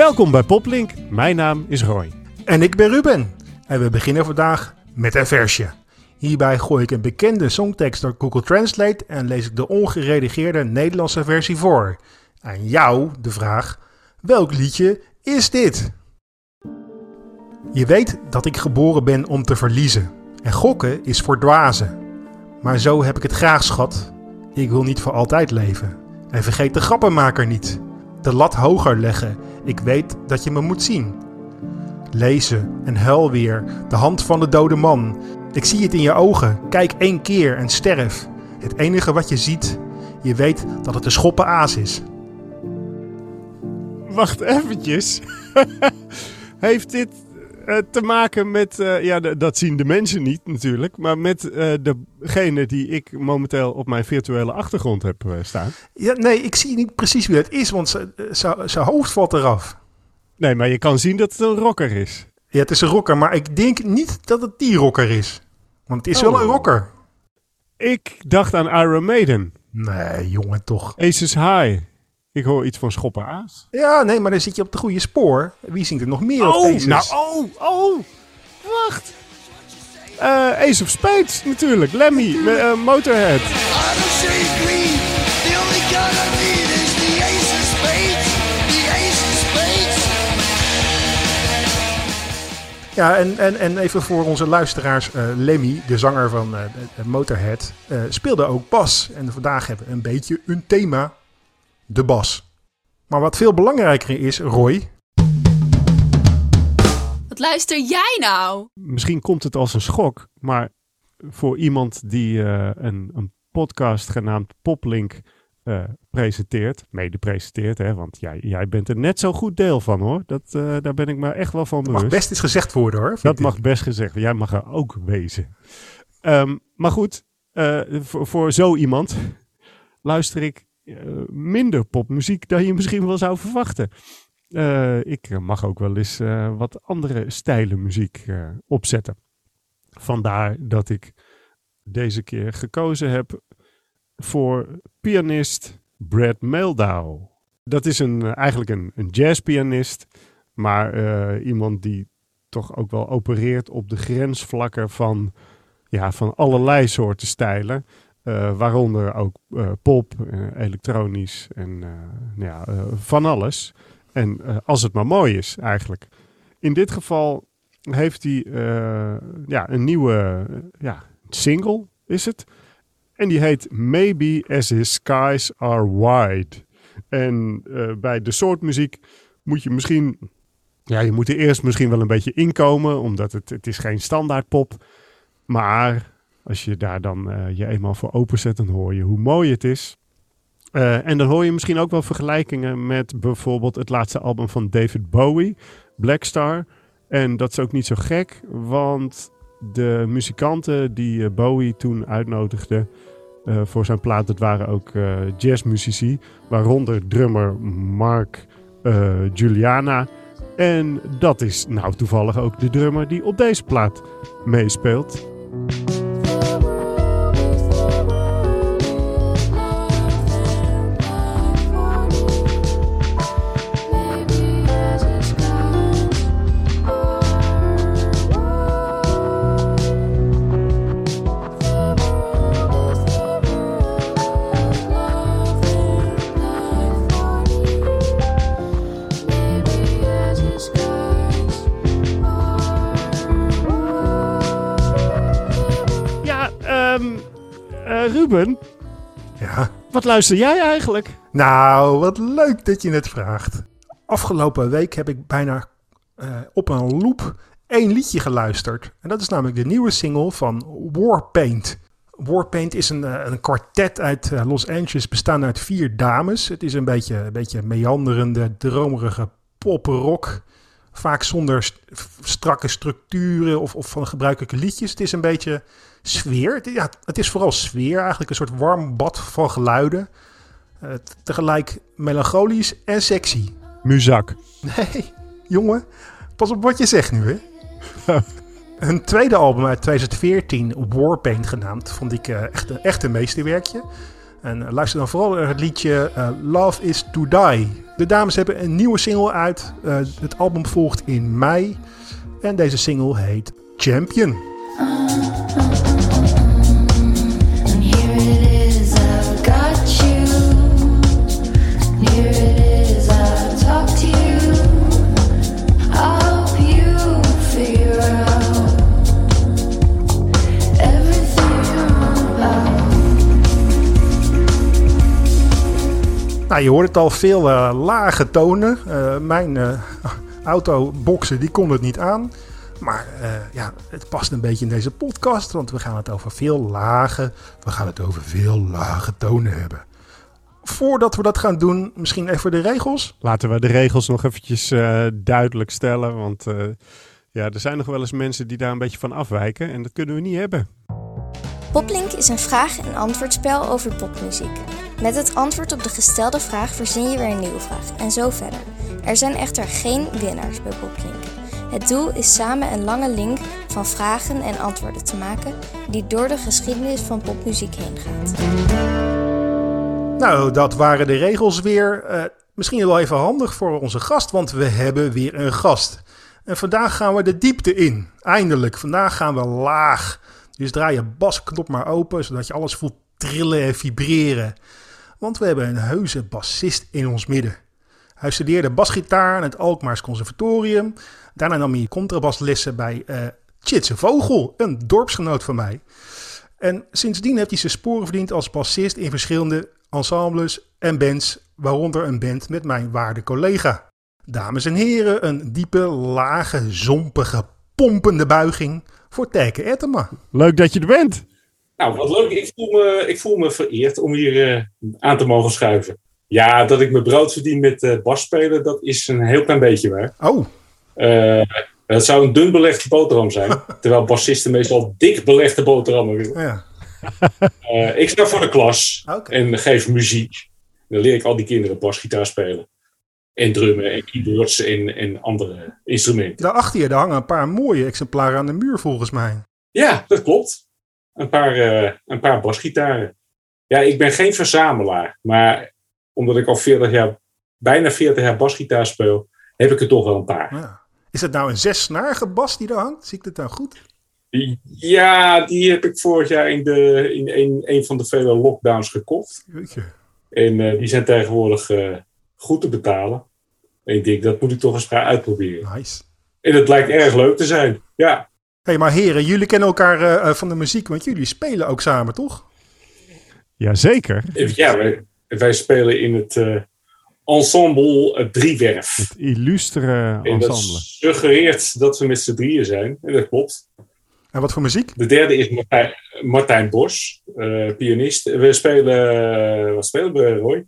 Welkom bij Poplink. Mijn naam is Roy. En ik ben Ruben. En we beginnen vandaag met een versje. Hierbij gooi ik een bekende songtekst door Google Translate en lees ik de ongeredigeerde Nederlandse versie voor. Aan jou de vraag, welk liedje is dit? Je weet dat ik geboren ben om te verliezen. En gokken is voor dwazen. Maar zo heb ik het graag, schat. Ik wil niet voor altijd leven. En vergeet de grappenmaker niet. De lat hoger leggen. Ik weet dat je me moet zien. Lezen en huil weer. De hand van de dode man. Ik zie het in je ogen. Kijk 1 keer en sterf. Het enige wat je ziet. Je weet dat het een schoppen aas is. Wacht eventjes. Heeft dit te maken met... dat zien de mensen niet natuurlijk. Maar met degene die ik momenteel op mijn virtuele achtergrond heb staan. Ja, nee, ik zie niet precies wie het is. Want zijn hoofd valt eraf. Nee, maar je kan zien dat het een rocker is. Ja, het is een rocker. Maar ik denk niet dat het die rocker is. Want het is wel een rocker. Ik dacht aan Iron Maiden. Nee, jongen, toch. Aces High. Ik hoor iets van Schoppen Aas. Ja, nee, maar dan zit je op de goede spoor. Wie zingt er nog meer op Aces? Wacht. Ace of Spades natuurlijk. Lemmy, Motorhead. Ja, en even voor onze luisteraars. Lemmy, de zanger van Motorhead, speelde ook bas. En vandaag hebben we een beetje een thema. De bas. Maar wat veel belangrijker is, Roy. Wat luister jij nou? Misschien komt het als een schok, maar voor iemand die een podcast genaamd Poplink mede presenteert, hè, want jij bent er net zo goed deel van, hoor. Daar ben ik me echt wel van bewust. Mag best eens gezegd worden, hoor. Dat mag best gezegd worden. Jij mag er ook wezen. Maar goed, voor zo iemand luister ik minder popmuziek dan je misschien wel zou verwachten. Ik mag ook wel eens wat andere stijlen muziek opzetten. Vandaar dat ik deze keer gekozen heb voor pianist Brad Mehldau. Dat is eigenlijk een jazzpianist, maar iemand die toch ook wel opereert op de grensvlakken van allerlei soorten stijlen. Waaronder ook pop, elektronisch en van alles. En als het maar mooi is eigenlijk. In dit geval heeft hij een nieuwe single, is het. En die heet Maybe As His Skies Are Wide. En bij de soort muziek moet je misschien... Ja, je moet er eerst misschien wel een beetje inkomen, omdat het is geen standaard pop. Maar als je daar dan je eenmaal voor openzet, dan hoor je hoe mooi het is. En dan hoor je misschien ook wel vergelijkingen met bijvoorbeeld het laatste album van David Bowie, Black Star. En dat is ook niet zo gek, want de muzikanten die Bowie toen uitnodigde voor zijn plaat, dat waren ook jazzmuzici, waaronder drummer Mark Juliana. En dat is nou toevallig ook de drummer die op deze plaat meespeelt. Ruben, ja. Wat luister jij eigenlijk? Nou, wat leuk dat je het vraagt. Afgelopen week heb ik bijna op een loop 1 liedje geluisterd. En dat is namelijk de nieuwe single van Warpaint. Warpaint is een kwartet uit Los Angeles, bestaande uit 4 dames. Het is een beetje meanderende, dromerige poprock. Vaak zonder strakke structuren of van gebruikelijke liedjes. Het is een beetje sfeer. Het is vooral sfeer eigenlijk. Een soort warm bad van geluiden. Tegelijk melancholisch en sexy. Muzak. Nee, jongen. Pas op wat je zegt nu, hè. Hun tweede album uit 2014, Warpaint genaamd, vond ik echt een meesterwerkje. En luister dan vooral naar het liedje Love is to Die. De dames hebben een nieuwe single uit. Het album volgt in mei. En deze single heet Champion. Nou, je hoort het al, veel lage tonen. Mijn autoboxen die kon het niet aan. Maar het past een beetje in deze podcast. Want we gaan het over veel lage tonen hebben. Voordat we dat gaan doen, misschien even de regels. Laten we de regels nog eventjes duidelijk stellen. Want er zijn nog wel eens mensen die daar een beetje van afwijken. En dat kunnen we niet hebben. Poplink is een vraag- en antwoordspel over popmuziek. Met het antwoord op de gestelde vraag verzin je weer een nieuwe vraag en zo verder. Er zijn echter geen winnaars bij Poplink. Het doel is samen een lange link van vragen en antwoorden te maken die door de geschiedenis van popmuziek heen gaat. Nou, dat waren de regels weer. Misschien wel even handig voor onze gast, want we hebben weer een gast. En vandaag gaan we de diepte in. Eindelijk, vandaag gaan we laag. Dus draai je basknop maar open, zodat je alles voelt trillen en vibreren. Want we hebben een heuse bassist in ons midden. Hij studeerde basgitaar aan het Alkmaars Conservatorium. Daarna nam hij contrabaslessen bij Tjitse Vogel, een dorpsgenoot van mij. En sindsdien heeft hij zijn sporen verdiend als bassist in verschillende ensembles en bands, waaronder een band met mijn waarde collega. Dames en heren, een diepe, lage, zompige, pompende buiging voor Tijke Ettema. Leuk dat je er bent. Nou, wat leuk. Ik voel me vereerd om hier aan te mogen schuiven. Ja, dat ik mijn brood verdien met basspelen, dat is een heel klein beetje waar. Oh. Het zou een dun belegde boterham zijn. Terwijl bassisten meestal dik belegde boterhammen willen. Ja. Ik sta voor de klas Okay. en geef muziek. Dan leer ik al die kinderen basgitaar spelen. En drummen en keyboards en andere instrumenten. Daarachter je, daar hangen een paar mooie exemplaren aan de muur volgens mij. Ja, dat klopt. Een paar basgitaren. Ja, ik ben geen verzamelaar. Maar omdat ik al bijna 40 jaar basgitaar speel, heb ik er toch wel een paar. Ja. Is het nou een 6-snarige bas die daar hangt? Zie ik het nou goed? Ja, die heb ik vorig jaar in een van de vele lockdowns gekocht. Jeetje. En die zijn tegenwoordig goed te betalen. En ik denk, dat moet ik toch eens gaan uitproberen. Nice. En het lijkt erg leuk te zijn. Ja. Hé, maar heren, jullie kennen elkaar van de muziek, want jullie spelen ook samen, toch? Jazeker. Ja, wij spelen in het ensemble Driewerf. Het illustere En dat ensemble. suggereert dat we met z'n drieën zijn. En dat klopt. En wat voor muziek? De derde is Martijn Bos, pianist. We spelen, wat spelen we, Roy?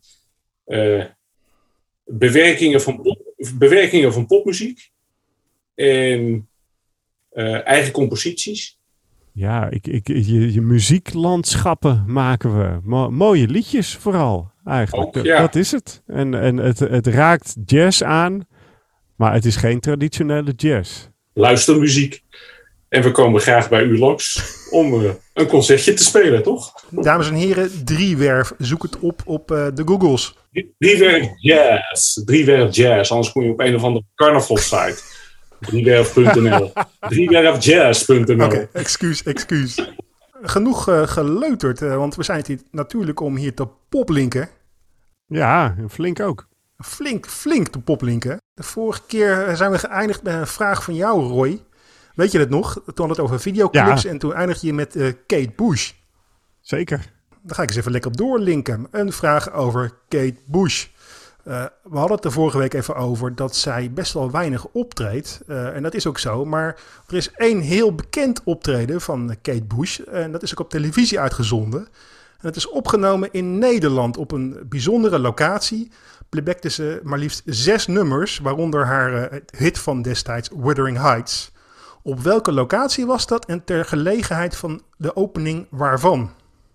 Bewerkingen van popmuziek. En eigen composities. Ja, je muzieklandschappen maken we. Mooie liedjes vooral, eigenlijk. Ook, ja. Dat is het. En het raakt jazz aan, maar het is geen traditionele jazz. Luistermuziek. En we komen graag bij u langs om een concertje te spelen, toch? Dames en heren, Driewerf. Zoek het op de Googles. Driewerf Jazz. Anders kom je op een of andere carnavalsite. Driewerf.nl. Driewerfjazz.nl. Oké, excuus. Genoeg geleuterd, want we zijn hier natuurlijk om hier te poplinken. Ja, flink ook. Flink te poplinken. De vorige keer zijn we geëindigd met een vraag van jou, Roy. Weet je het nog? Toen hadden we het over videoclips en toen eindigde je met Kate Bush. Zeker. Daar ga ik eens even lekker op doorlinken. Een vraag over Kate Bush. We hadden het er vorige week even over dat zij best wel weinig optreedt. En dat is ook zo. Maar er is één heel bekend optreden van Kate Bush. En dat is ook op televisie uitgezonden. En het is opgenomen in Nederland op een bijzondere locatie. Playbackte ze maar liefst 6 nummers, waaronder haar hit van destijds Wuthering Heights. Op welke locatie was dat en ter gelegenheid van de opening waarvan?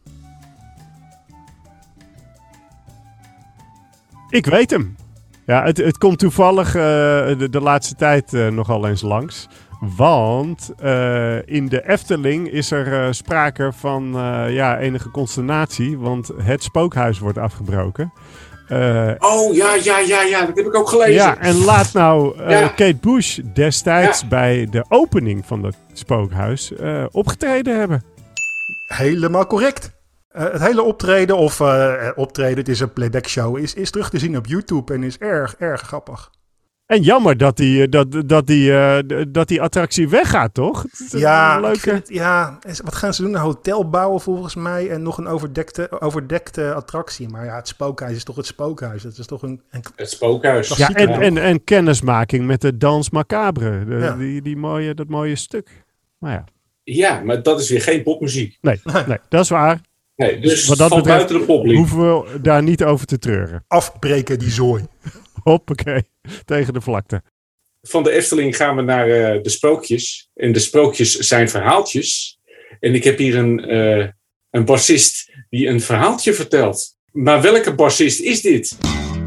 Ik weet hem. Ja, het komt toevallig de laatste tijd nogal eens langs. Want in de Efteling is er sprake van enige consternatie. Want het spookhuis wordt afgebroken. Ja, dat heb ik ook gelezen. Ja, en laat nou Kate Bush destijds bij de opening van het spookhuis opgetreden hebben. Helemaal correct. Het hele optreden, het is een playback show, is terug te zien op YouTube en is erg grappig. En jammer dat die attractie weggaat, toch? Ja, leuke... Wat gaan ze doen? Een hotel bouwen volgens mij en nog een overdekte attractie. Maar ja, het spookhuis is toch het spookhuis. Het is toch het spookhuis. Ja, en kennismaking met de Dans Macabre. Dat mooie stuk. Maar ja. Ja, maar dat is weer geen popmuziek. Nee, dat is waar. Nee, dus wat dat van betreft buiten de poplied hoeven we daar niet over te treuren. Afbreken die zooi. Hoppakee, tegen de vlakte. Van de Efteling gaan we naar de sprookjes. En de sprookjes zijn verhaaltjes. En ik heb hier een bassist die een verhaaltje vertelt. Maar welke bassist is dit?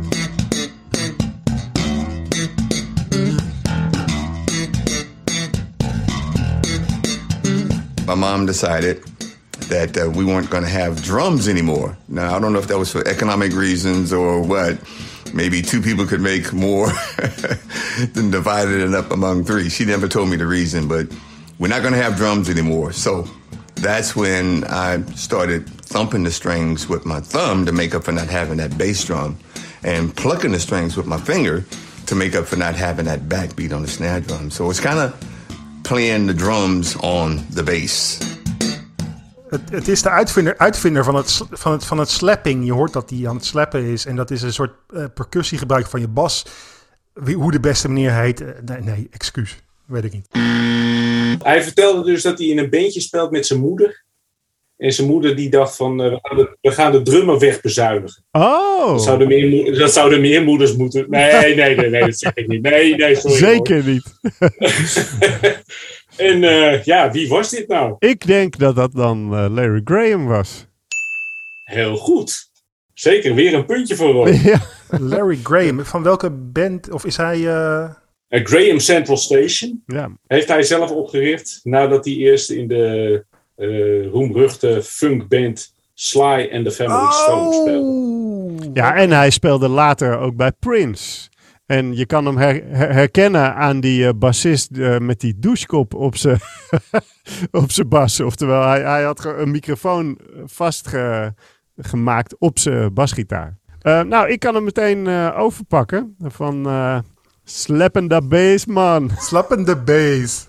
My mom decided that we weren't going to have drums anymore. Now, I don't know if that was for economic reasons or what. Maybe 2 people could make more than divided it up among 3. She never told me the reason, but we're not going to have drums anymore. So that's when I started thumping the strings with my thumb to make up for not having that bass drum, and plucking the strings with my finger to make up for not having that backbeat on the snare drum. So it's kind of playing the drums on the bass. Het is de uitvinder van het slapping. Je hoort dat hij aan het slappen is. En dat is een soort percussiegebruik van je bas. Hoe de beste manier heet. Nee, excuus. Weet ik niet. Hij vertelde dus dat hij in een bandje speelt met zijn moeder. En zijn moeder die dacht van, we gaan de drummer wegbezuinigen. Oh! Dat zouden meer moeders moeten. Nee, dat zeg ik niet. Nee, sorry. Zeker niet. En wie was dit nou? Ik denk dat dat dan Larry Graham was. Heel goed. Zeker, weer een puntje voor Roy. Ja. Larry Graham, van welke band? Of is hij... Graham Central Station. Ja. Heeft hij zelf opgericht. Nadat hij eerst in de roemruchte funkband Sly and the Family Stone speelde. Ja, en hij speelde later ook bij Prince. En je kan hem herkennen aan die bassist met die douchekop op zijn bas. Oftewel, hij had een microfoon vastgemaakt op zijn basgitaar. Ik kan hem meteen overpakken. Van Slappende Bass, man. Slappende Bass.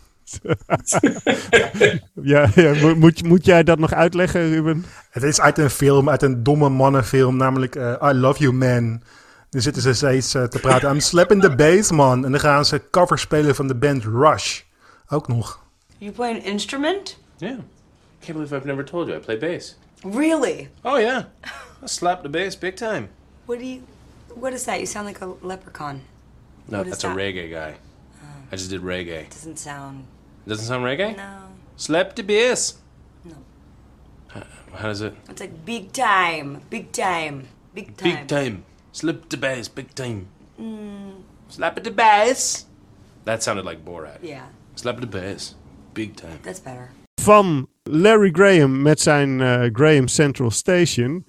Moet jij dat nog uitleggen, Ruben? Het is uit een domme mannenfilm, namelijk I Love You Man. Dan zitten ze steeds te praten. I'm slapping the bass, man. En dan gaan ze covers spelen van de band Rush. Ook nog. You play an instrument? Yeah. Can't believe I've never told you. I play bass. Really? Oh, yeah. I slap the bass big time. What is that? You sound like a leprechaun. No, What is that's that? a reggae guy. I just did reggae. Doesn't sound... Doesn't sound reggae? No. Slap the bass. No. How does it? It's like big time. Big time. Big time. Big time. Slap the bass, big time. Slap the bass. That sounded like Borat. Yeah. Slap the bass, big time. That's better. Van Larry Graham met zijn Graham Central Station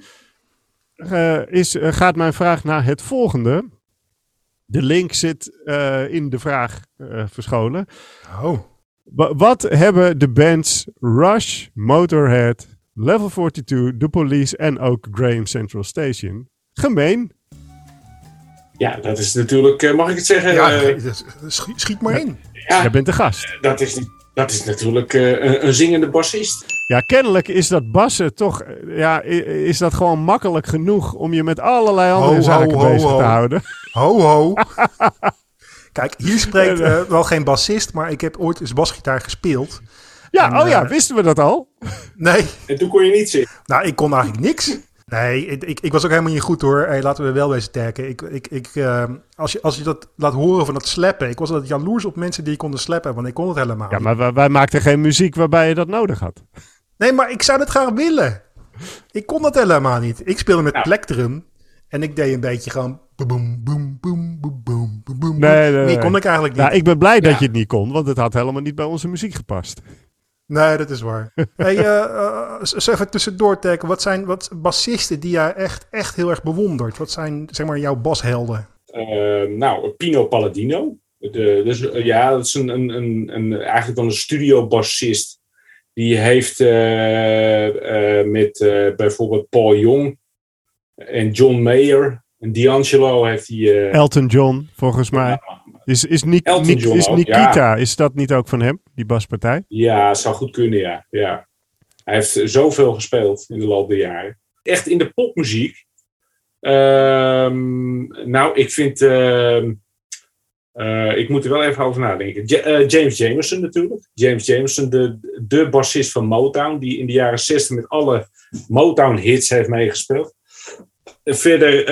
gaat mijn vraag naar het volgende. De link zit in de vraag verscholen. Oh. Wat hebben de bands Rush, Motorhead, Level 42, The Police en ook Graham Central Station gemeen? Ja, dat is natuurlijk, mag ik het zeggen? Ja, schiet maar in. Ja, Jij bent de gast. Dat is natuurlijk een zingende bassist. Ja, kennelijk is dat bassen toch... is dat gewoon makkelijk genoeg om je met allerlei andere zaken bezig te houden. Ho. Kijk, hier spreekt wel geen bassist, maar ik heb ooit eens basgitaar gespeeld. Ja, wisten we dat al? Nee. En toen kon je niet zingen? Nou, ik kon eigenlijk niks. Nee, ik was ook helemaal niet goed hoor. Hey, laten we wel wezen sterken. Als je dat laat horen van dat slappen. Ik was altijd jaloers op mensen die konden slappen, want ik kon het helemaal niet. Ja, maar wij maakten geen muziek waarbij je dat nodig had. Nee, maar ik zou het graag willen. Ik kon dat helemaal niet. Ik speelde met plektrum en ik deed een beetje gewoon boem, boem, boem, boem, boem, boem, boem. Nee, Meer kon ik eigenlijk niet. Nou, ik ben blij dat je het niet kon, want het had helemaal niet bij onze muziek gepast. Nee, dat is waar. Hey, zo even tussendoor, Tek. Wat bassisten die jij echt heel erg bewondert? Wat zijn, zeg maar, jouw bashelden? Pino Palladino. Dat is eigenlijk wel een studiobassist. Die heeft met bijvoorbeeld Paul Young en John Mayer en D'Angelo heeft hij... Elton John, volgens mij. Is Nikita, is dat niet ook van hem, die baspartij? Ja, zou goed kunnen, ja. Hij heeft zoveel gespeeld in de loop der jaren. Echt in de popmuziek. Ik vind... ik moet er wel even over nadenken. James Jamerson natuurlijk. James Jamerson, de bassist van Motown, die in de jaren 60 met alle Motown-hits heeft meegespeeld. Verder,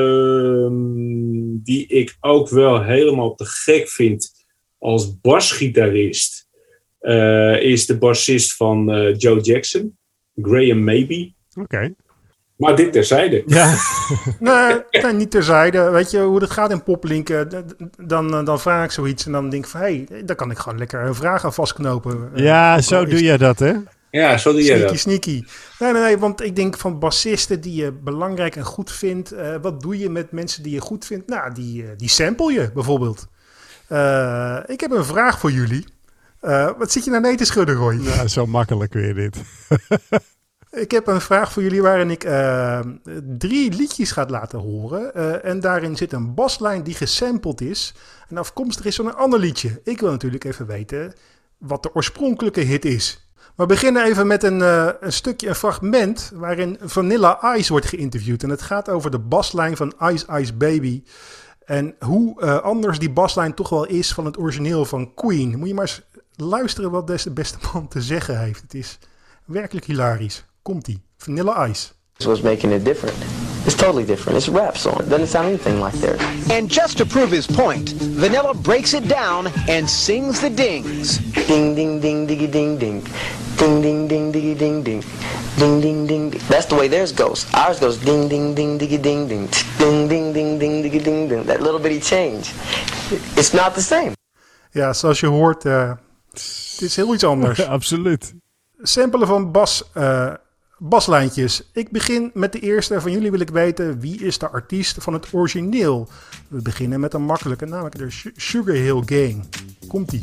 die ik ook wel helemaal te gek vind als basgitarist, is de bassist van Joe Jackson, Graham Maybe. Oké. Maar dit terzijde. Ja. Nee, niet terzijde. Weet je hoe dat gaat in Poplink? Dan vraag ik zoiets en dan denk ik van... daar kan ik gewoon lekker een vraag aan vastknopen. Ja, zo doe je dat, hè? Ja, zo doe je dat. Sneaky. Nee, want ik denk van bassisten die je belangrijk en goed vindt. Wat doe je met mensen die je goed vindt? Nou, die sample je bijvoorbeeld. Ik heb een vraag voor jullie. Wat zit je nou nee te schudden, Roy? Nou, zo makkelijk weer dit. Ik heb een vraag voor jullie waarin ik 3 liedjes ga laten horen. En daarin zit een baslijn die gesampled is. En afkomstig is van een ander liedje. Ik wil natuurlijk even weten wat de oorspronkelijke hit is. We beginnen even met een fragment waarin Vanilla Ice wordt geïnterviewd. En het gaat over de baslijn van Ice Ice Baby. En hoe anders die baslijn toch wel is van het origineel van Queen. Moet je maar eens luisteren wat de beste man te zeggen heeft. Het is werkelijk hilarisch. Komt-ie. Vanilla Ice. What's making it different? It's totally different. It's a rap song. It doesn't sound anything like theirs. And just to prove his point, Vanilla breaks it down and sings the dings. Ding, ding, ding, diggy, ding, ding. Ding, ding, ding, diggy, ding, ding. Ding, ding, ding. That's the way theirs goes. Ours goes ding, ding, ding, diggy, ding, ding. Ding, ding, ding, ding, diggy, ding, ding. That little bitty change. It's not the same. Ja, zoals je hoort, het is heel iets anders. Absoluut. Samplen van baslijntjes. Ik begin met de eerste. Van jullie wil ik weten, wie is de artiest van het origineel? We beginnen met een makkelijke, namelijk de Sugar Hill Gang. Komt-ie.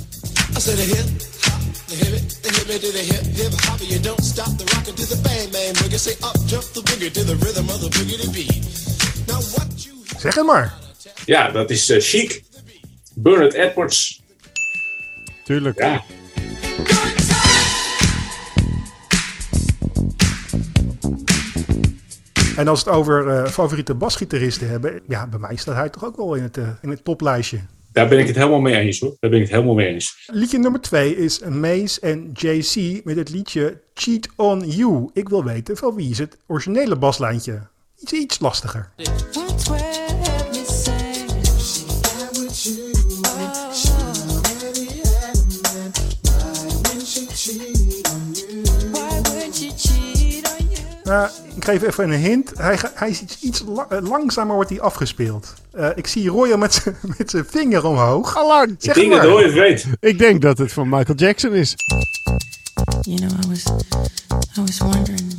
Zeg het maar. Ja, dat is Chic. Bernard Edwards. Tuurlijk. Ja. En als we het over favoriete basgitaristen hebben... Ja, bij mij staat hij toch ook wel in het toplijstje. Daar ben ik het helemaal mee eens, hoor. Daar ben ik het helemaal mee eens. Liedje nummer 2 is Mace en JC met het liedje Cheat on You. Ik wil weten van wie is het originele baslijntje. Iets lastiger. Nou, ik geef even een hint. Hij is iets langzamer wordt hij afgespeeld. Ik zie Roy al met zijn vinger omhoog. Allang. Ik denk dat Roy het weet. Ik denk dat het van Michael Jackson is. You know, I was wondering,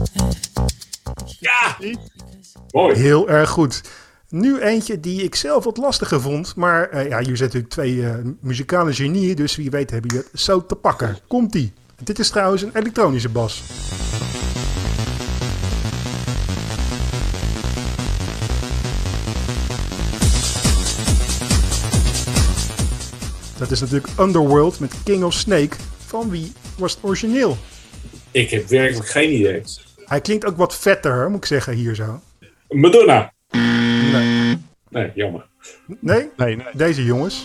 Ja! Mooi. Heel erg goed. Nu eentje die ik zelf wat lastiger vond. Maar jullie zijn natuurlijk 2 muzikale genieën. Dus wie weet hebben jullie het zo te pakken. Komt-ie. Dit is trouwens een elektronische bas. Dat is natuurlijk Underworld met King of Snake. Van wie was het origineel? Ik heb werkelijk geen idee. Hij klinkt ook wat vetter, moet ik zeggen, hier zo. Madonna. Nee. Nee, jammer. Nee? Nee. Deze jongens.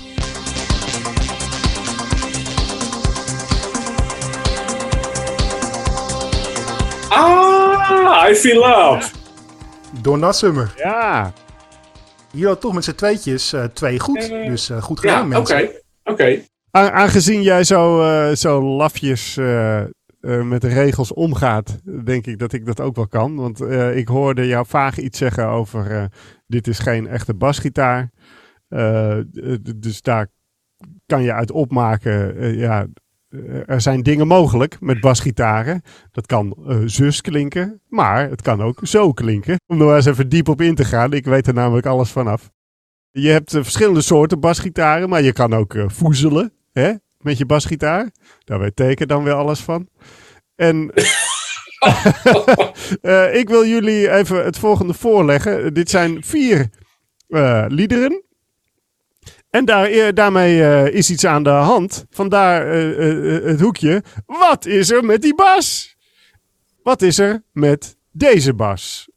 I Feel Love. Donna Summer. Ja. Hier had toch met z'n tweetjes 2 goed. Dus goed gedaan, mensen. Oké. Aangezien jij zo lafjes met de regels omgaat, denk ik dat ik dat ook wel kan. Want ik hoorde jou vaag iets zeggen over dit is geen echte basgitaar. Dus daar kan je uit opmaken, er zijn dingen mogelijk met basgitaren. Dat kan zus klinken, maar het kan ook zo klinken. Om er maar eens even diep op in te gaan. Ik weet er namelijk alles vanaf. Je hebt verschillende soorten basgitaren, maar je kan ook voezelen, hè, met je basgitaar. Daar weet Teken dan weer alles van. En ik wil jullie even het volgende voorleggen. Dit zijn 4 liederen. En daarmee is iets aan de hand. Vandaar het hoekje. Wat is er met die bas? Wat is er met deze bas?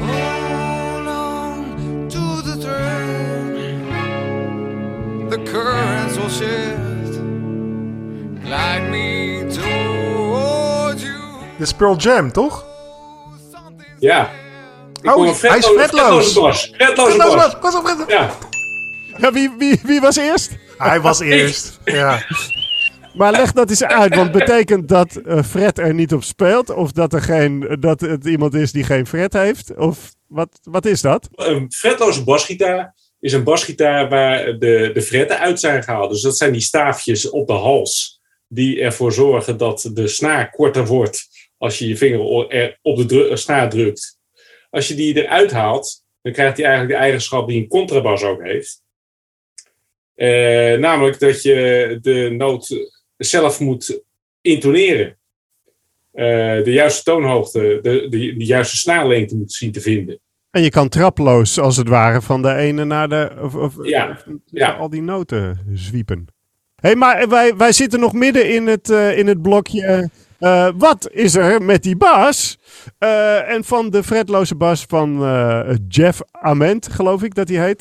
The currents will shift. Glide me towards you. Dit is Pearl Jam, toch? Ja. Hij is fretloos. Fretloze bas. Ja. Ja, wie was eerst? Hij was eerst. Ja. Maar leg dat eens uit, want betekent dat fret er niet op speelt? Of dat het iemand is die geen fret heeft? Of wat is dat? Een fretloze basgitaar is een basgitaar waar de fretten uit zijn gehaald. Dus dat zijn die staafjes op de hals die ervoor zorgen dat de snaar korter wordt als je je vinger op de snaar drukt. Als je die eruit haalt, dan krijgt hij eigenlijk de eigenschap die een contrabas ook heeft. Namelijk dat je de noot zelf moet intoneren. De juiste toonhoogte, de juiste snaarlengte moet zien te vinden. En je kan traploos, als het ware, van de ene naar de... al die noten zwiepen. Hé, maar wij zitten nog midden in het blokje... wat is er met die bas? En van de fretloze bas van Jeff Ament, geloof ik dat hij heet.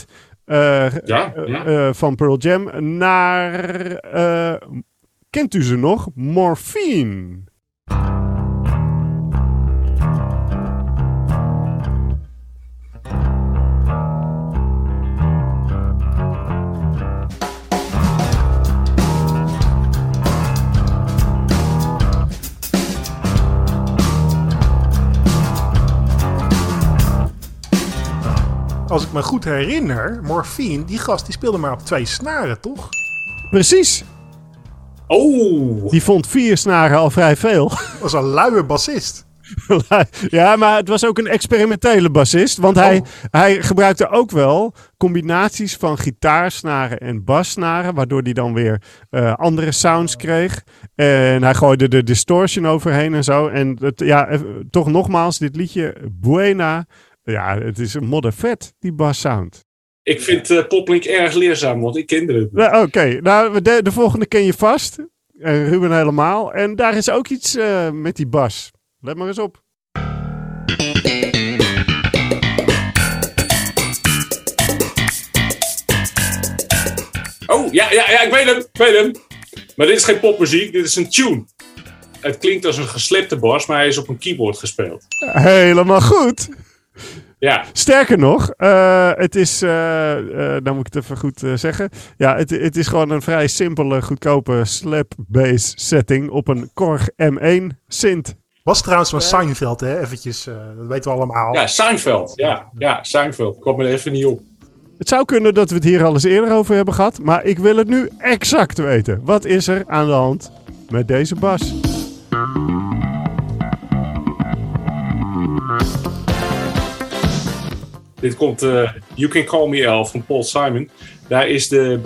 Van Pearl Jam. Naar... kent u ze nog? Morphine. Als ik me goed herinner, Morphine, die gast die speelde maar op 2 snaren, toch? Precies. Oh. Die vond 4 snaren al vrij veel. Dat was een luie bassist. Ja, maar het was ook een experimentele bassist. Want hij gebruikte ook wel combinaties van gitaarsnaren en bassnaren. Waardoor hij dan weer andere sounds kreeg. En hij gooide de distortion overheen en zo. En toch nogmaals, dit liedje Buena. Ja, het is een moddervet, die bassound. Ik vind Poplink erg leerzaam, want ik kende het. Oké, nou, de volgende ken je vast. En Ruben helemaal. En daar is ook iets met die bas. Let maar eens op. Oh, ja, ik weet hem. Maar dit is geen popmuziek, dit is een tune. Het klinkt als een geslepte bas, maar hij is op een keyboard gespeeld. Helemaal goed. Ja. Sterker nog, het is, dan moet ik het even goed zeggen. Ja, het is gewoon een vrij simpele, goedkope slap bass setting op een Korg M1 synth. Was trouwens van Seinfeld, hè? Eventjes, dat weten we allemaal. Ja, Seinfeld. Ja, Seinfeld. Kwam er even niet op. Het zou kunnen dat we het hier al eens eerder over hebben gehad, maar ik wil het nu exact weten. Wat is er aan de hand met deze bas? Dit komt You Can Call Me Al van Paul Simon. Daar is de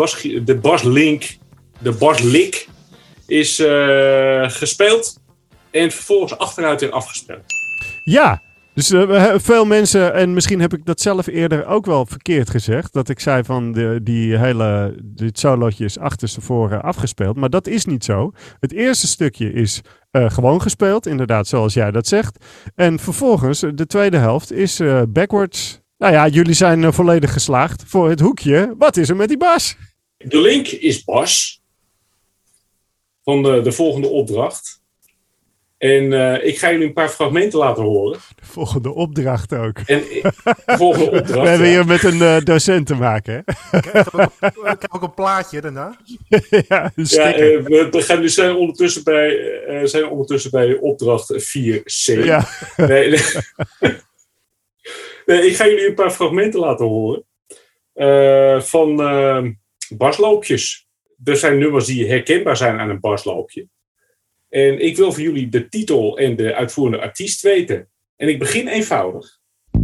baslick is gespeeld en vervolgens achteruit weer afgespeeld. Ja, dus veel mensen, en misschien heb ik dat zelf eerder ook wel verkeerd gezegd, dat ik zei van dit solootje is achterstevoren afgespeeld, maar dat is niet zo. Het eerste stukje is gewoon gespeeld, inderdaad zoals jij dat zegt. En vervolgens, de tweede helft is backwards. Nou ja, jullie zijn volledig geslaagd voor het hoekje. Wat is er met die bas? De link is bas. Van de volgende opdracht. En ik ga jullie een paar fragmenten laten horen. De volgende opdracht ook. En de volgende opdracht. We hebben hier met een docent te maken, hè? Ik heb ook een plaatje daarna. Ja, een sticker. We zijn ondertussen bij opdracht 4C. Ja. Nee, ik ga jullie een paar fragmenten laten horen. van basloopjes. Er zijn nummers die herkenbaar zijn aan een basloopje. En ik wil van jullie de titel en de uitvoerende artiest weten. En ik begin eenvoudig.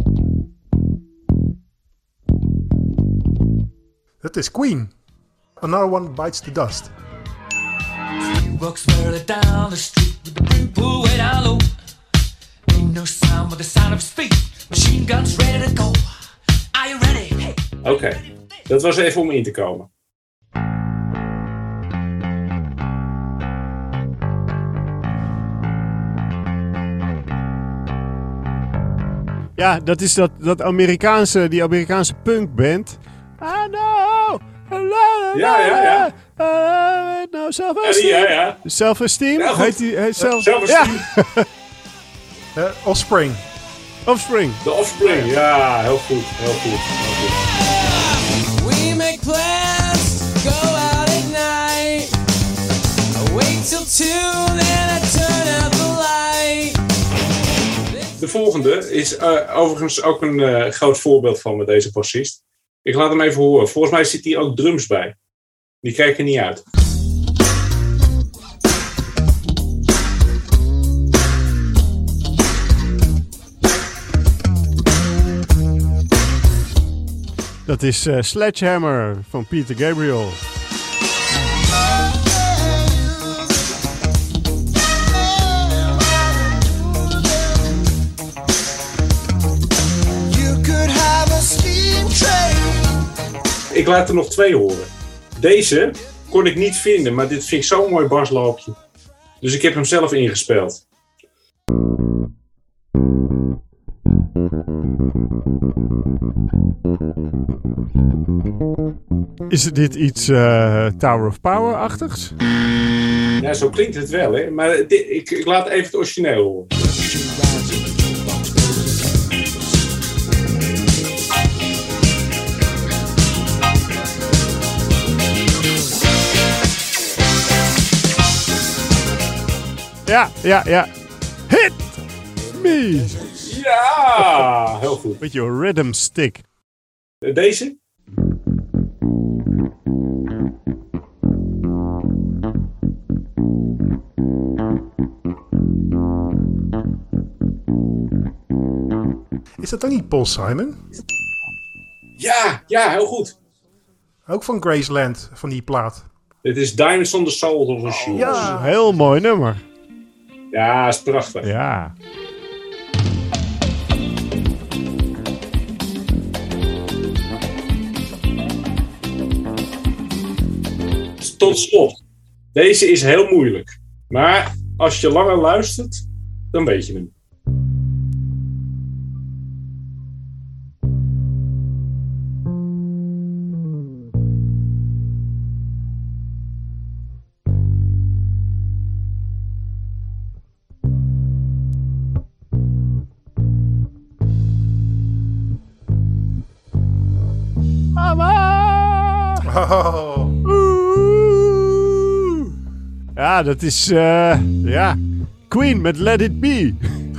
Dat is Queen. Another One Bites the Dust. He walks further down the street with the brim pulled way down low. Ain't no sound but the sound of his feet. Machine guns ready to go. Are you ready? Hey. Oké, dat was even om in te komen. Ja, dat is die Amerikaanse punkband. I know. Ja. No self-esteem. Ja. Self-esteem? Ja, Heet die Self-esteem. Ja. Offspring. De Offspring, ja, heel goed. We make plans, go out at night. Wait till 2, then I turn out the light. De volgende is overigens ook een groot voorbeeld van met deze bassist. Ik laat hem even horen. Volgens mij zit hier ook drums bij. Die krijg ik er niet uit. Dat is Sledgehammer van Peter Gabriel. Ik laat er nog 2 horen. Deze kon ik niet vinden, maar dit vind ik zo'n mooi basloopje. Dus ik heb hem zelf ingespeeld. Is dit iets Tower of Power-achtigs? Ja, zo klinkt het wel, hè. Maar ik laat even het origineel horen. Ja. Hit me! Ja, heel goed. Met je rhythm stick. Deze? Is dat dan niet Paul Simon? Ja, heel goed. Ook van Graceland, van die plaat. Dit is Diamonds on the Soles of a Shoe. Ja, heel mooi nummer. Ja, is prachtig. Ja. Tot slot. Deze is heel moeilijk. Maar als je langer luistert, dan weet je hem. Oh. Ja, dat is Queen met Let It Be.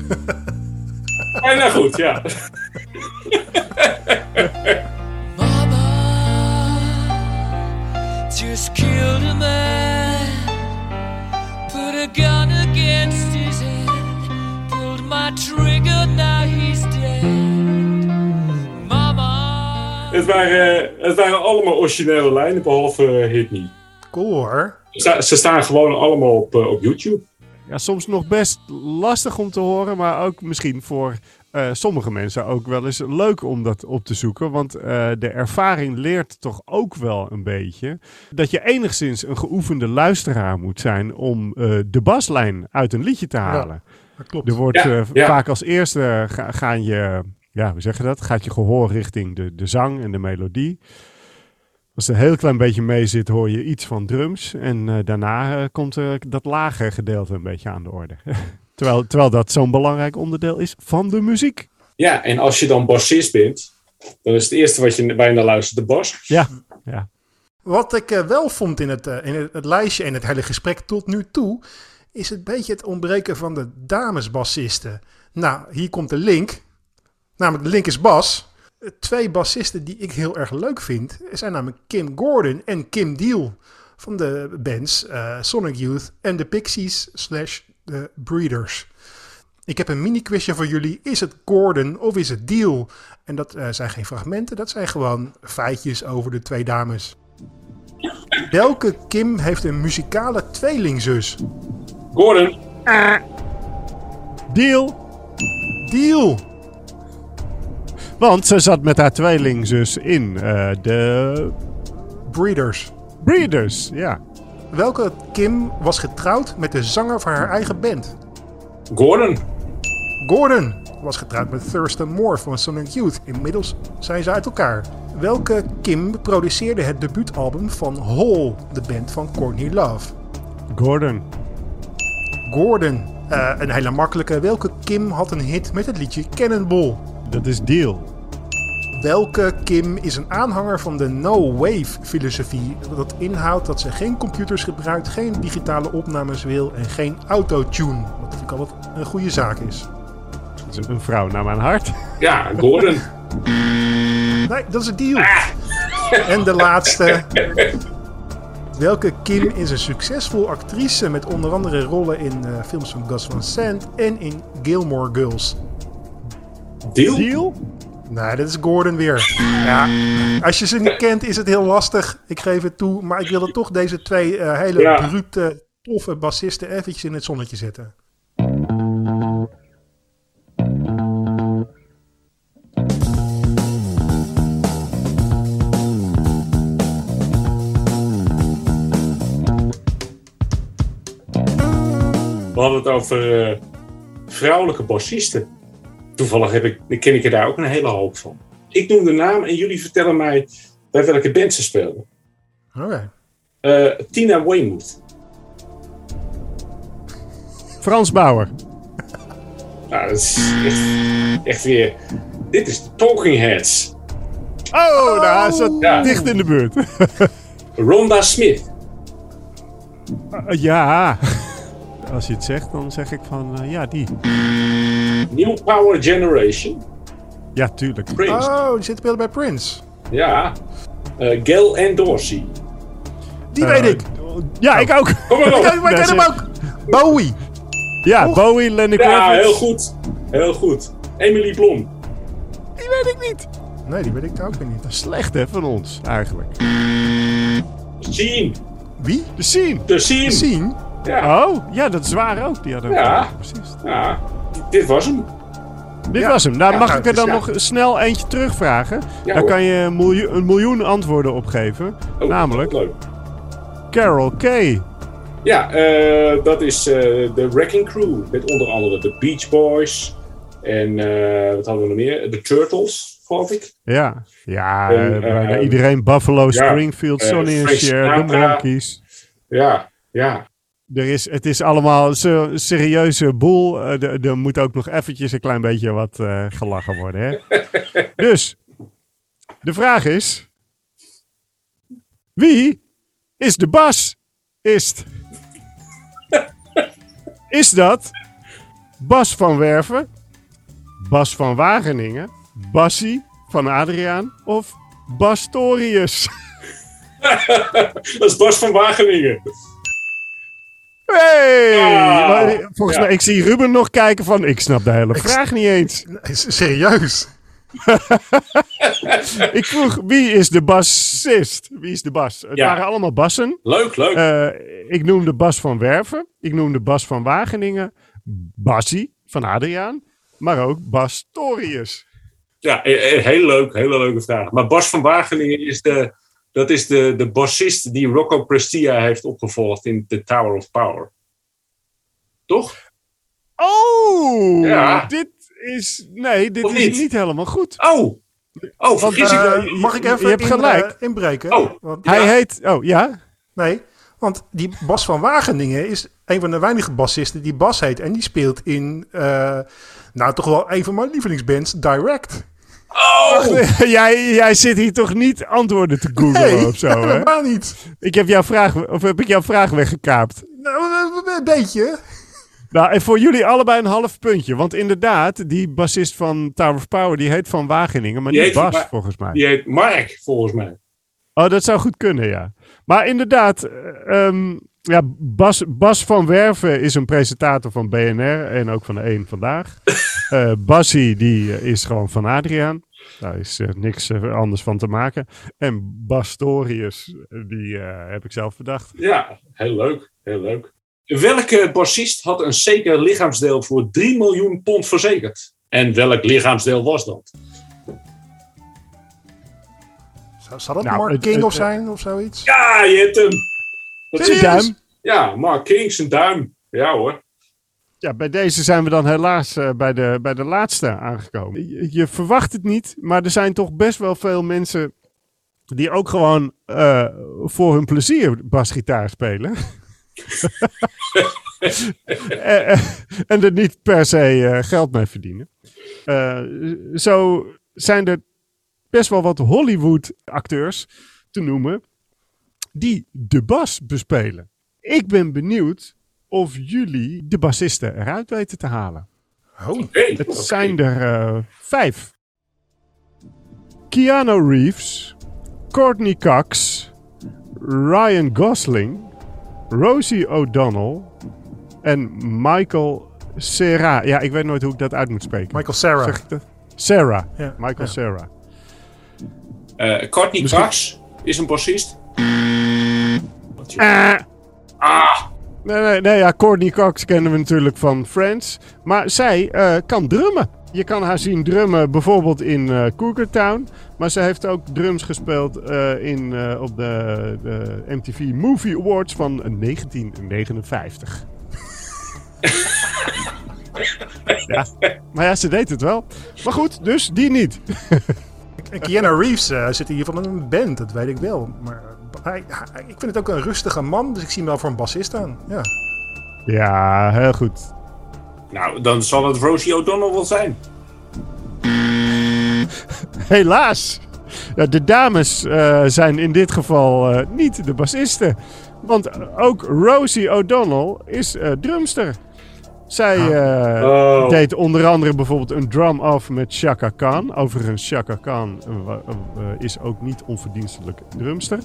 Bijna goed, ja. Mama just killed a man, put a gun against his head, pulled my trigger, now he's dead. Mama. Het waren allemaal originele lijnen, behalve Hit Me. Cool hoor. Ze staan gewoon allemaal op YouTube. Ja, soms nog best lastig om te horen, maar ook misschien voor sommige mensen ook wel eens leuk om dat op te zoeken. Want de ervaring leert toch ook wel een beetje dat je enigszins een geoefende luisteraar moet zijn om de baslijn uit een liedje te halen. Ja, dat klopt. Er wordt vaak als eerste gaat je gehoor richting de zang en de melodie. Als er een heel klein beetje mee zit, hoor je iets van drums. En daarna komt dat lage gedeelte een beetje aan de orde. terwijl dat zo'n belangrijk onderdeel is van de muziek. Ja, en als je dan bassist bent, dan is het eerste wat je bijna luistert de bas. Ja. Wat ik wel vond in het lijstje en het hele gesprek tot nu toe, is een beetje het ontbreken van de damesbassisten. Nou, hier komt de link. Namelijk, de link is Bas. 2 bassisten die ik heel erg leuk vind zijn namelijk Kim Gordon en Kim Deal van de bands Sonic Youth en de Pixies / de Breeders. Ik heb een mini-quizje voor jullie. Is het Gordon of is het Deal? En dat zijn geen fragmenten, dat zijn gewoon feitjes over de 2 dames. Welke Kim heeft een muzikale tweelingzus? Gordon. Deal. Want ze zat met haar tweelingzus in de... Breeders, ja. Welke Kim was getrouwd met de zanger van haar eigen band? Gordon was getrouwd met Thurston Moore van Sonic Youth. Inmiddels zijn ze uit elkaar. Welke Kim produceerde het debuutalbum van Hole, de band van Courtney Love? Gordon. Een hele makkelijke. Welke Kim had een hit met het liedje Cannonball? Dat is Deal. Welke Kim is een aanhanger van de no-wave-filosofie? Dat inhoudt dat ze geen computers gebruikt, geen digitale opnames wil en geen autotune. Wat natuurlijk altijd een goede zaak is. Dat is een vrouw naar mijn hart. Ja, Gordon. Nee, dat is een Deal. En de laatste. Welke Kim is een succesvol actrice met onder andere rollen in films van Gus Van Sant en in Gilmore Girls? Deal? Nee, dat is Gordon weer. Ja, als je ze niet kent is het heel lastig. Ik geef het toe, maar ik wilde toch deze 2 hele brute, toffe bassisten eventjes in het zonnetje zetten. We hadden het over vrouwelijke bassisten. Toevallig ken ik er daar ook een hele hoop van. Ik noem de naam en jullie vertellen mij bij welke band ze speelden. Oké. Tina Weymouth. Frans Bauer. Nou, dat is echt weer... Dit is de Talking Heads. Oh, daar is het dicht in de buurt. Rhonda Smith. Ja. Als je het zegt, dan zeg ik van die. New Power Generation. Ja, tuurlijk. Prince. Oh, die zit bij Prince. Ja. Gail Ann Dorsey. Die weet ik. Ja, ik ook. Kom maar op. Ik ken hem ook. Bowie. Ja, toch? Bowie, Lenny Kravitz. Ja, heel goed. Emily Blunt. Die weet ik niet. Nee, die weet ik ook weer niet. Slecht hè, van ons, eigenlijk. Scene. Wie? De Scene? Ja. Oh, ja, dat is waar ook. Die hadden precies. Ja, dit was hem. Dit was hem. Nou, mag ik er dan nog snel eentje terugvragen? Ja, dan kan je een miljoen antwoorden opgeven. Namelijk leuk. Carol Kay. Ja, dat is de Wrecking Crew. Met onder andere de Beach Boys. En wat hadden we nog meer? De Turtles, geloof ik. Ja, bijna iedereen. Buffalo, Springfield, Sonny and Cher, de Monkees. Ja. Het is allemaal zo'n serieuze boel. Er moet ook nog eventjes een klein beetje wat gelachen worden. Hè? Dus, de vraag is... Wie is de bassist? Is dat Bas van Werven, Bas van Wageningen, Bassie van Adriaan of Bastorius? Dat is Bas van Wageningen. Hey! Volgens mij, ik zie Ruben nog kijken van... Ik snap de hele vraag niet eens. Serieus? Ik vroeg, wie is de bassist? Wie is de bas? Het waren allemaal bassen. Leuk. Ik noemde Bas van Werven. Ik noemde Bas van Wageningen. Bassie van Adriaan. Maar ook Bastorius. Ja, hele leuke vraag. Maar Bas van Wageningen is de bassist die Rocco Prestia heeft opgevolgd in The Tower of Power. Toch? Oh! Ja. Dit is niet helemaal goed. Oh, vergis ik. Mag ik even je hebt gelijk. Inbreken? Hij heet... Oh, ja? Nee, want die Bas van Wageningen is een van de weinige bassisten die Bas heet. En die speelt in, toch wel een van mijn lievelingsbands, Direct. Oh! Jij zit hier toch niet antwoorden te googlen of zo, hè? Helemaal niet. Heb ik jouw vraag weggekaapt? Nou, een beetje. Nou, en voor jullie allebei een half puntje. Want inderdaad, die bassist van Tower of Power, die heet Van Wageningen, maar niet Bas, volgens mij. Die heet Mark, volgens mij. Oh, dat zou goed kunnen, ja. Maar inderdaad, Bas van Werven is een presentator van BNR en ook van de 1 Vandaag. Bassie, die is gewoon van Adriaan. Daar is niks anders van te maken. En Bastorius, die heb ik zelf bedacht. Ja, heel leuk. Heel leuk. Welke bassist had een zeker lichaamsdeel voor 3 miljoen pond verzekerd? En welk lichaamsdeel was dat? Zou dat Mark King zijn of zoiets? Ja, je hebt hem. Zijn duim? Ja, Mark King, zijn duim. Ja hoor. Ja, bij deze zijn we dan helaas bij de laatste aangekomen. Je verwacht het niet, maar er zijn toch best wel veel mensen die ook gewoon voor hun plezier basgitaar spelen. En er niet per se geld mee verdienen. Zo zijn er best wel wat Hollywood-acteurs te noemen die de bas bespelen. Ik ben benieuwd of jullie de bassisten eruit weten te halen. Het zijn er 5. Keanu Reeves, Courtney Cox, Ryan Gosling, Rosie O'Donnell en Michael Cera. Ja, ik weet nooit hoe ik dat uit moet spreken. Michael Cera. Zeg ik dat? Cera. Ja. Michael Cera. Courtney Cox is een bassist. Nee, ja, Courtney Cox kennen we natuurlijk van Friends. Maar zij kan drummen. Je kan haar zien drummen bijvoorbeeld in Cougar Town. Maar ze heeft ook drums gespeeld op de MTV Movie Awards van 1959. Ja, maar ja, ze deed het wel. Maar goed, dus die niet. En Keanu Reeves zit hier van een band, dat weet ik wel. Maar ik vind het ook een rustige man, dus ik zie hem wel voor een bassist aan. Ja, ja, heel goed. Nou, dan zal het Rosie O'Donnell wel zijn. Helaas. Ja, de dames zijn in dit geval niet de bassisten. Want ook Rosie O'Donnell is drumster. Zij deed onder andere bijvoorbeeld een drum-off met Chaka Khan. Overigens, Chaka Khan is ook niet onverdienstelijk drumster.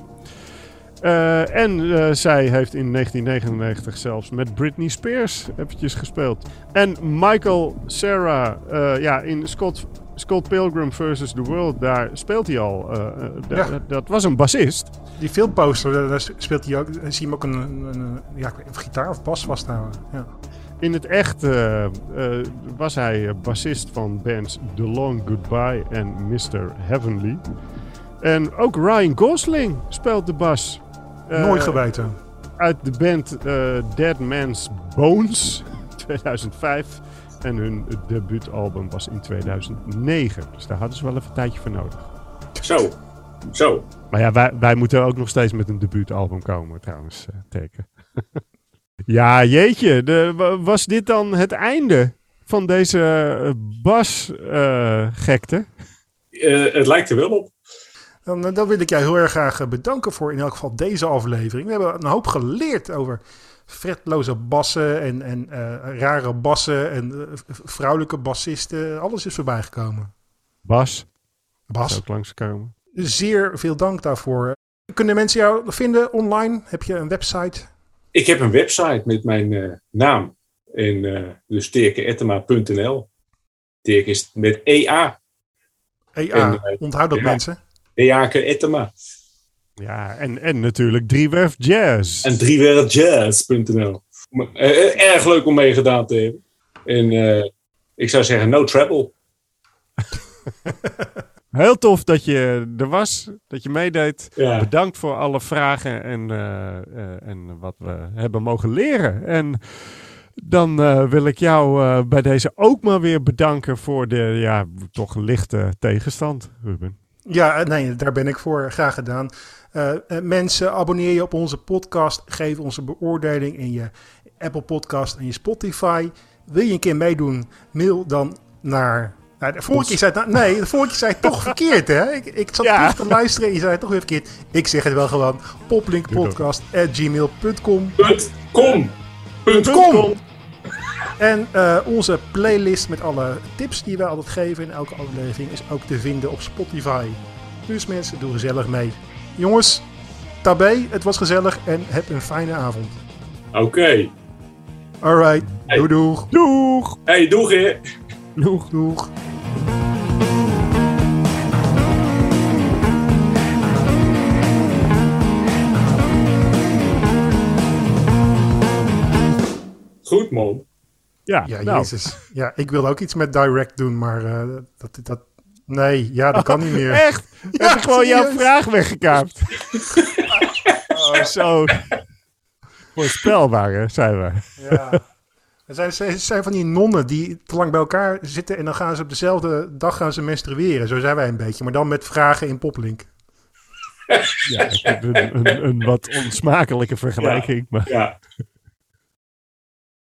Zij heeft in 1999 zelfs met Britney Spears eventjes gespeeld. En Michael Cera, in Scott Pilgrim vs. The World, daar speelt hij al. Dat was een bassist. Die filmposter, daar speelt hij ook. Zie je hem ook een gitaar of bas vasthouden. Ja. In het echt was hij bassist van bands The Long Goodbye en Mr. Heavenly. En ook Ryan Gosling speelt de bas. Nooit geweten. Uit de band Dead Man's Bones, 2005. En hun debuutalbum was in 2009. Dus daar hadden ze wel even een tijdje voor nodig. Zo. Maar ja, wij moeten ook nog steeds met een debuutalbum komen trouwens, Teken. Ja, jeetje. Was dit dan het einde van deze basgekte? Het lijkt er wel op. Dan wil ik jou heel erg graag bedanken voor in elk geval deze aflevering. We hebben een hoop geleerd over fretloze bassen en rare bassen en vrouwelijke bassisten. Alles is voorbij gekomen. Bas. Is ook langskomen. Zeer veel dank daarvoor. Kunnen mensen jou vinden online? Heb je een website? Ik heb een website met mijn naam. Dus teerke@etema.nl. Teerke is met EA. EA, onthoud dat mensen. Teerke Etema. Ja, en natuurlijk Driewerf Jazz. En driewerfjazz.nl. Erg leuk om meegedaan te hebben. En ik zou zeggen, no trouble. Heel tof dat je er was, dat je meedeed. Ja. Bedankt voor alle vragen en wat we hebben mogen leren. En dan wil ik jou bij deze ook maar weer bedanken voor de toch lichte tegenstand, Ruben. Ja, nee, daar ben ik voor. Graag gedaan. Mensen, abonneer je op onze podcast. Geef onze beoordeling in je Apple Podcast en je Spotify. Wil je een keer meedoen? Mail dan naar... de vorige keer zei het toch verkeerd, hè? Ik zat terug te luisteren en je zei het toch weer verkeerd. Ik zeg het wel gewoon. poplinkpodcast@gmail.com. .com. En onze playlist met alle tips die wij altijd geven in elke aflevering is ook te vinden op Spotify. Dus mensen, doe gezellig mee. Jongens, tabé, het was gezellig en heb een fijne avond. Oké. Alright, Hey. doeg. Doeg! Hey, doeg hè. Doeg. Goed man. Ja, Ja, nou. jezus. Ja, ik wilde ook iets met direct doen, maar nee, dat kan niet meer. Echt? Ja, Heb ik gewoon jouw serieus? vraag weggekaapt? Oh, zo. Voorspelbaar, hè, zijn we. Ja. Er zijn van die nonnen die te lang bij elkaar zitten en dan gaan ze op dezelfde dag gaan ze menstrueren. Zo zijn wij een beetje, maar dan met vragen in Poplink. Ja, ik heb een wat onsmakelijke vergelijking. Maar... Ja.